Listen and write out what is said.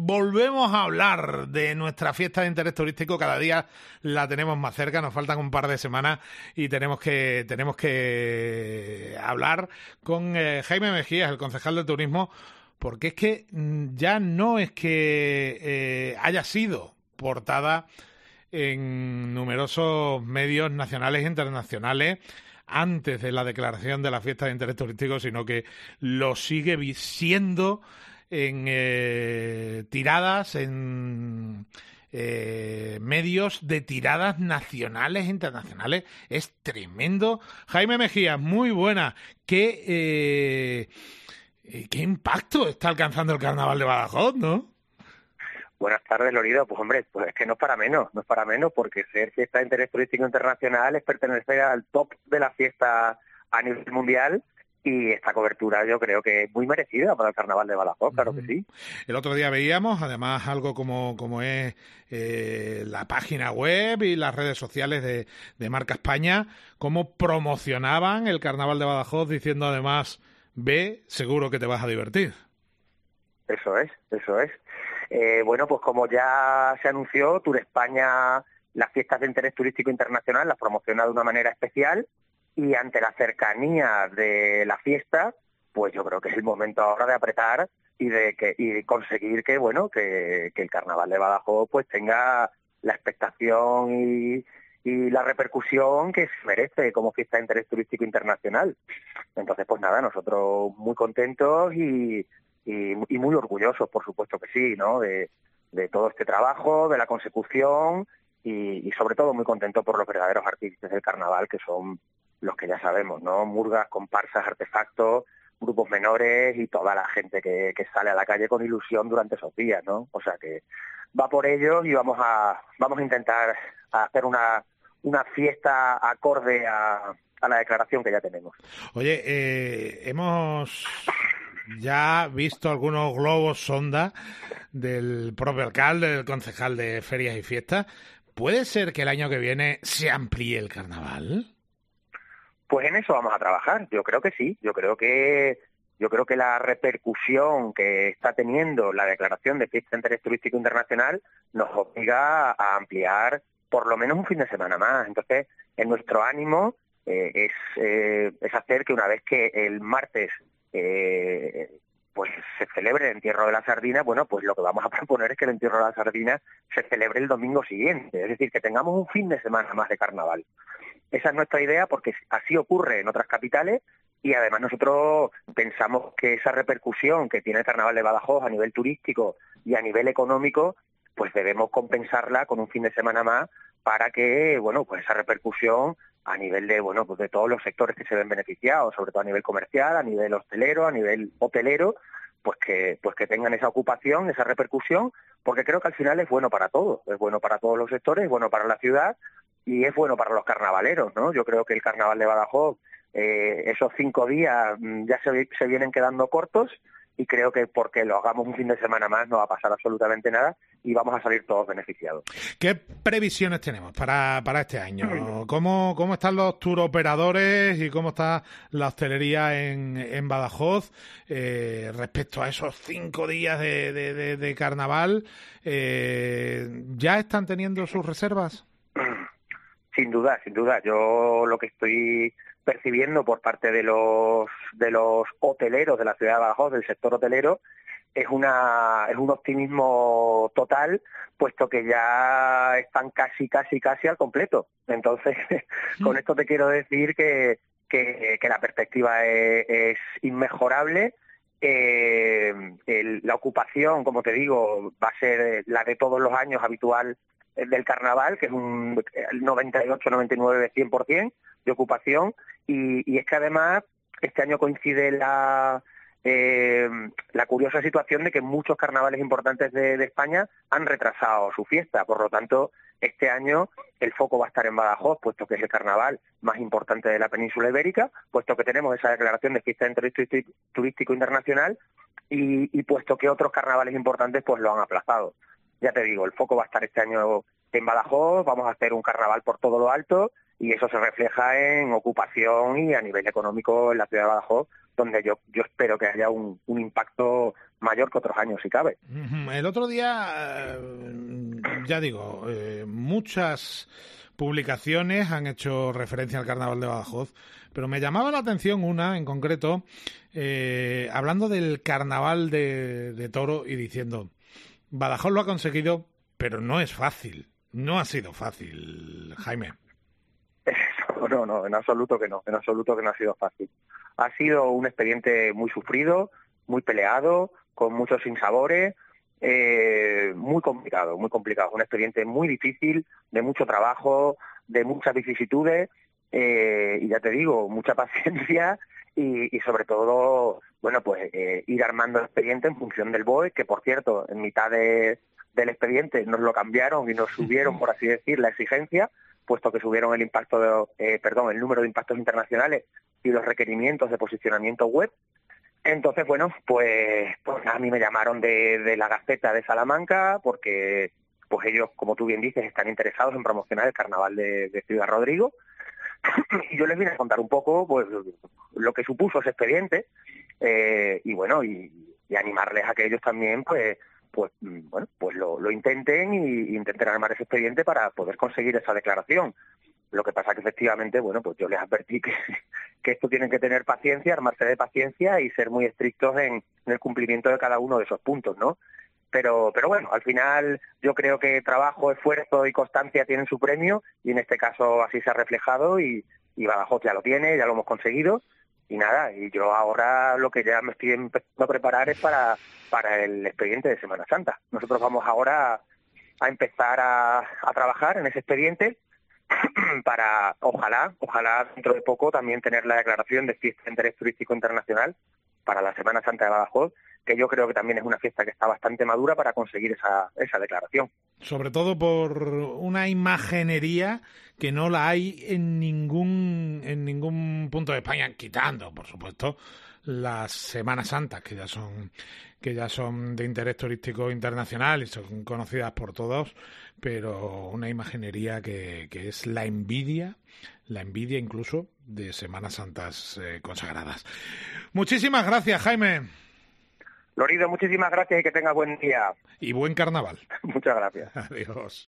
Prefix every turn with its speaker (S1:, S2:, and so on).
S1: volvemos a hablar de nuestra fiesta de interés turístico. Cada día la tenemos más cerca, nos faltan un par de semanas y tenemos que hablar con Jaime Mejías, el concejal de turismo, porque es que ya no es que haya sido portada en numerosos medios nacionales e internacionales antes de la declaración de la fiesta de interés turístico, sino que lo sigue siendo en tiradas, en medios de tiradas nacionales e internacionales. Es tremendo. Jaime Mejías, muy buena. ¿Qué impacto está alcanzando el Carnaval de Badajoz, no?
S2: Buenas tardes, Lorido. Pues hombre, pues es que no es para menos, porque ser fiesta de interés turístico internacional es pertenecer al top de la fiesta a nivel mundial, y esta cobertura yo creo que es muy merecida para el Carnaval de Badajoz, claro que sí.
S1: El otro día veíamos, además, algo como es la página web y las redes sociales de Marca España, cómo promocionaban el Carnaval de Badajoz diciendo además, ve, seguro que te vas a divertir.
S2: Eso es. Bueno, pues como ya se anunció, Tour España, las fiestas de interés turístico internacional las promociona de una manera especial, y ante la cercanía de la fiesta, pues yo creo que es el momento ahora de apretar y conseguir que el Carnaval de Badajoz pues tenga la expectación y la repercusión que se merece como fiesta de interés turístico internacional. Entonces, pues nada, nosotros muy contentos y muy orgullosos, por supuesto que sí, ¿no? De todo este trabajo, de la consecución y sobre todo muy contentos por los verdaderos artífices del carnaval, que son los que ya sabemos, ¿no? Murgas, comparsas, artefactos, grupos menores y toda la gente que sale a la calle con ilusión durante esos días, ¿no? O sea que va por ellos y vamos a intentar hacer una fiesta acorde a la declaración que ya tenemos.
S1: Oye, hemos ya visto algunos globos sonda del propio alcalde, del concejal de ferias y fiestas. ¿Puede ser que el año que viene se amplíe el carnaval?
S2: Pues en eso vamos a trabajar. Yo creo que sí. Yo creo que la repercusión que está teniendo la declaración de fiesta de interés turístico internacional nos obliga a ampliar por lo menos un fin de semana más. Entonces, en nuestro ánimo es hacer que una vez que el martes pues se celebre el entierro de la sardina, bueno, pues lo que vamos a proponer es que el entierro de la sardina se celebre el domingo siguiente, es decir, que tengamos un fin de semana más de carnaval. Esa es nuestra idea, porque así ocurre en otras capitales, y además nosotros pensamos que esa repercusión que tiene el Carnaval de Badajoz a nivel turístico y a nivel económico, pues debemos compensarla con un fin de semana más para que, bueno, pues esa repercusión a nivel de, bueno, pues de todos los sectores que se ven beneficiados, sobre todo a nivel comercial, a nivel hostelero, a nivel hotelero, pues que tengan esa ocupación, esa repercusión, porque creo que al final es bueno para todos, es bueno para todos los sectores, es bueno para la ciudad y es bueno para los carnavaleros, ¿no? Yo creo que el Carnaval de Badajoz, esos 5 días ya se vienen quedando cortos, y creo que porque lo hagamos un fin de semana más no va a pasar absolutamente nada y vamos a salir todos beneficiados.
S1: ¿Qué previsiones tenemos para este año? ¿Cómo están los tour operadores y cómo está la hostelería en Badajoz respecto a esos 5 días de carnaval? ¿Ya están teniendo sus reservas?
S2: Sin duda. Yo lo que estoy percibiendo por parte de los hoteleros de la ciudad de Badajoz, del sector hotelero, es un optimismo total, puesto que ya están casi al completo. Entonces, con esto te quiero decir que la perspectiva es inmejorable. La ocupación, como te digo, va a ser la de todos los años habitual del carnaval, que es un 98, 99, 100% de ocupación, y es que además este año coincide la curiosa situación de que muchos carnavales importantes de España han retrasado su fiesta. Por lo tanto, este año el foco va a estar en Badajoz, puesto que es el carnaval más importante de la península ibérica, puesto que tenemos esa declaración de fiesta de interés turístico internacional y puesto que otros carnavales importantes pues lo han aplazado. Ya te digo, el foco va a estar este año en Badajoz, vamos a hacer un carnaval por todo lo alto y eso se refleja en ocupación y a nivel económico en la ciudad de Badajoz, donde yo espero que haya un impacto mayor que otros años, si cabe.
S1: El otro día, ya digo, muchas publicaciones han hecho referencia al Carnaval de Badajoz, pero me llamaba la atención una en concreto, hablando del Carnaval de Toro y diciendo, Badajoz lo ha conseguido, pero no es fácil, no ha sido fácil, Jaime.
S2: No, en absoluto que no ha sido fácil. Ha sido un expediente muy sufrido, muy peleado, con muchos sinsabores, muy complicado, un expediente muy difícil, de mucho trabajo, de muchas vicisitudes, y ya te digo, mucha paciencia y sobre todo, bueno, pues ir armando el expediente en función del BOE, que por cierto, en mitad del expediente nos lo cambiaron y nos subieron, por así decir, la exigencia, puesto que subieron el número de impactos internacionales y los requerimientos de posicionamiento web. Entonces, bueno, pues a mí me llamaron de la Gaceta de Salamanca porque pues ellos, como tú bien dices, están interesados en promocionar el carnaval de Ciudad Rodrigo. Y yo les vine a contar un poco pues lo que supuso ese expediente y bueno, y animarles a que ellos también pues lo intenten y intenten armar ese expediente para poder conseguir esa declaración. Lo que pasa que efectivamente, bueno, pues yo les advertí que esto tienen que tener paciencia, armarse de paciencia y ser muy estrictos en el cumplimiento de cada uno de esos puntos, ¿no? Pero bueno, al final yo creo que trabajo, esfuerzo y constancia tienen su premio y en este caso así se ha reflejado y Badajoz ya lo tiene, ya lo hemos conseguido y nada, y yo ahora lo que ya me estoy empezando a preparar es para el expediente de Semana Santa. Nosotros vamos ahora a empezar a trabajar en ese expediente para, ojalá dentro de poco también tener la declaración de fiesta de interés turístico internacional para la Semana Santa de Badajoz, que yo creo que también es una fiesta que está bastante madura para conseguir esa declaración.
S1: Sobre todo por una imaginería que no la hay en ningún punto de España, quitando, por supuesto, las Semanas Santas, que ya son de interés turístico internacional y son conocidas por todos, pero una imaginería que es la envidia incluso de Semanas Santas consagradas. Muchísimas gracias, Jaime.
S2: Lorido, muchísimas gracias y que tengas buen día.
S1: Y buen carnaval.
S2: Muchas gracias.
S1: Adiós.